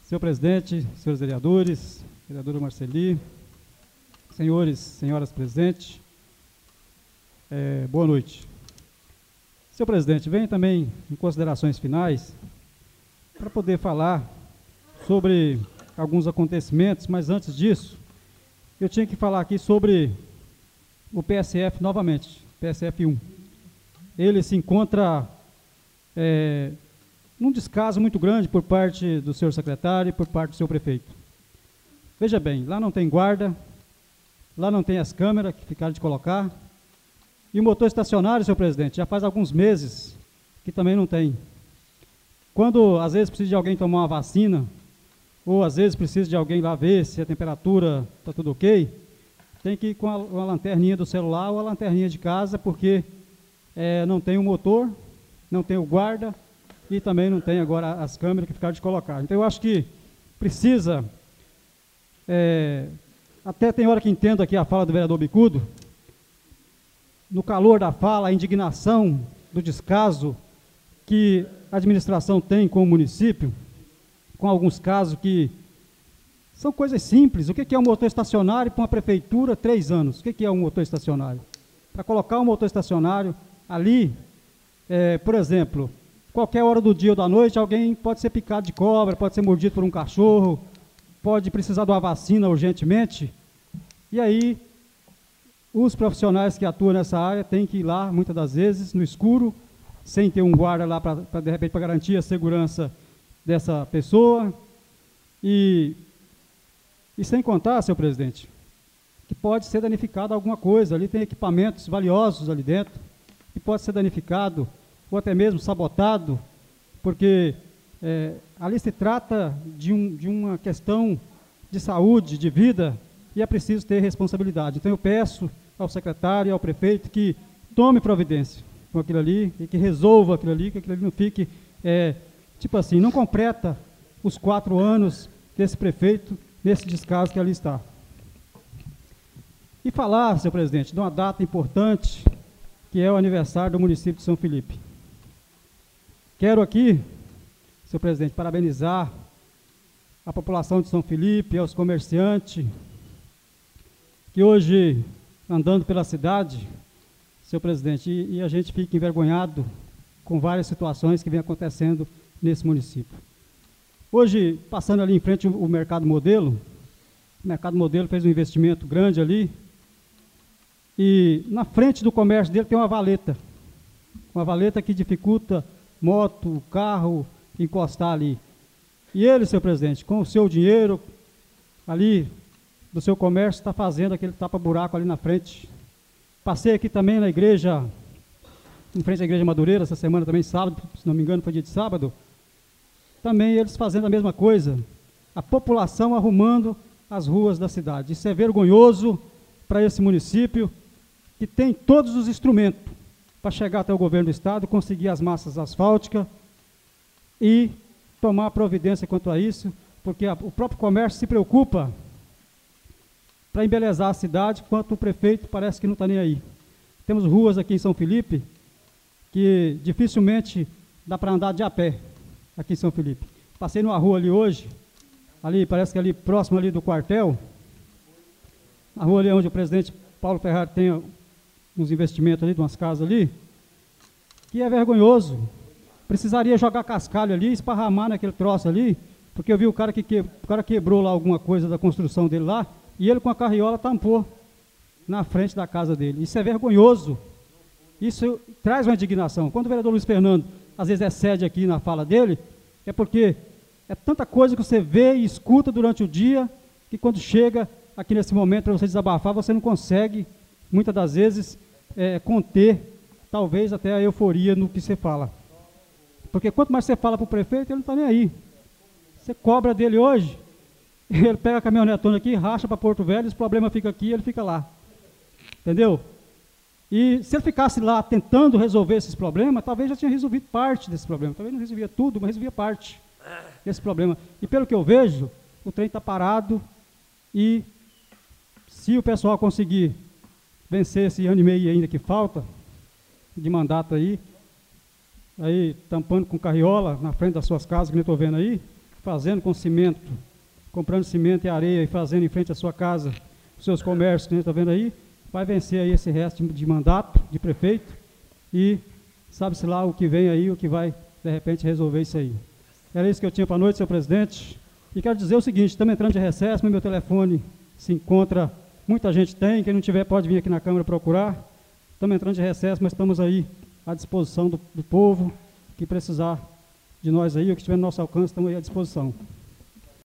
Senhor presidente, senhores vereadores, vereadora Marceli, senhores, senhoras presentes, boa noite. Senhor presidente, venho também em considerações finais para poder falar sobre alguns acontecimentos, mas antes disso, eu tinha que falar aqui sobre o PSF novamente, PSF 1. Ele se encontra num descaso muito grande por parte do senhor secretário e por parte do senhor prefeito. Veja bem, lá não tem guarda, lá não tem as câmeras que ficaram de colocar, e o motor estacionário, senhor presidente, já faz alguns meses que também não tem. Quando às vezes precisa de alguém tomar uma vacina, ou às vezes precisa de alguém lá ver se a temperatura está tudo ok, tem que ir com a lanterninha do celular ou a lanterninha de casa, porque não tem o motor, não tem o guarda e também não tem agora as câmeras que ficaram de colocar. Então eu acho que precisa, até tem hora que entendo aqui a fala do vereador Bicudo, no calor da fala, a indignação do descaso que a administração tem com o município, com alguns casos que são coisas simples. O que é um motor estacionário para uma prefeitura 3 anos? O que é um motor estacionário? Para colocar um motor estacionário ali, por exemplo, qualquer hora do dia ou da noite, alguém pode ser picado de cobra, pode ser mordido por um cachorro, pode precisar de uma vacina urgentemente, e aí os profissionais que atuam nessa área têm que ir lá, muitas das vezes, no escuro, sem ter um guarda lá, de repente, para garantir a segurança dessa pessoa, e sem contar, senhor presidente, que pode ser danificado alguma coisa, ali tem equipamentos valiosos ali dentro, que pode ser danificado, ou até mesmo sabotado, porque ali se trata de uma questão de saúde, de vida, e é preciso ter responsabilidade. Então eu peço ao secretário e ao prefeito que tome providência com aquilo ali, e que resolva aquilo ali, que aquilo ali não fique, tipo assim, não completa os 4 anos desse prefeito, nesse descaso que ali está. E falar, senhor presidente, de uma data importante, que é o aniversário do município de São Felipe. Quero aqui, senhor presidente, parabenizar a população de São Felipe, aos comerciantes, que hoje, andando pela cidade, senhor presidente, e a gente fica envergonhado com várias situações que vem acontecendo nesse município. Hoje, passando ali em frente o Mercado Modelo, o Mercado Modelo fez um investimento grande ali, e na frente do comércio dele tem uma valeta que dificulta moto, carro, encostar ali. E ele, senhor presidente, com o seu dinheiro ali do seu comércio, está fazendo aquele tapa-buraco ali na frente. Passei aqui também na igreja, em frente à igreja Madureira, essa semana também, sábado, se não me engano foi dia de sábado, também eles fazendo a mesma coisa, a população arrumando as ruas da cidade. Isso é vergonhoso para esse município, que tem todos os instrumentos para chegar até o governo do estado, conseguir as massas asfálticas e tomar providência quanto a isso, porque o próprio comércio se preocupa para embelezar a cidade, enquanto o prefeito parece que não está nem aí. Temos ruas aqui em São Felipe que dificilmente dá para andar de a pé, aqui em São Felipe. Passei numa rua ali hoje, ali, parece que ali próximo ali do quartel, a rua ali onde o presidente Paulo Ferrari tem uns investimentos ali, de umas casas ali, que é vergonhoso. Precisaria jogar cascalho ali, esparramar naquele troço ali, porque eu vi o cara quebrou lá alguma coisa da construção dele lá, e ele com a carriola tampou na frente da casa dele. Isso é vergonhoso. Isso traz uma indignação. Quando o vereador Luiz Fernando, às vezes, excede aqui na fala dele, é porque é tanta coisa que você vê e escuta durante o dia, que quando chega aqui nesse momento para você desabafar, você não consegue, muitas das vezes, conter, talvez até a euforia no que você fala. Porque quanto mais você fala para o prefeito, ele não está nem aí. Você cobra dele hoje, ele pega a caminhonetona aqui, racha para Porto Velho, esse problema fica aqui, ele fica lá. Entendeu? E se ele ficasse lá tentando resolver esses problemas, talvez já tinha resolvido parte desse problema. Talvez não resolvia tudo, mas resolvia parte desse problema. E pelo que eu vejo, o trem está parado e se o pessoal conseguir vencer esse ano e meio ainda que falta de mandato aí tampando com carriola na frente das suas casas, que eu estou vendo aí, fazendo com cimento, comprando cimento e areia e fazendo em frente à sua casa, os seus comércios, que a gente está vendo aí, vai vencer aí esse resto de mandato de prefeito e sabe-se lá o que vem aí, o que vai, de repente, resolver isso aí. Era isso que eu tinha para a noite, senhor presidente. E quero dizer o seguinte, estamos entrando de recesso, mas meu telefone se encontra, muita gente tem, quem não tiver pode vir aqui na Câmara procurar. Estamos entrando de recesso, mas estamos aí à disposição do povo, que precisar de nós aí, o que estiver no nosso alcance, estamos aí à disposição.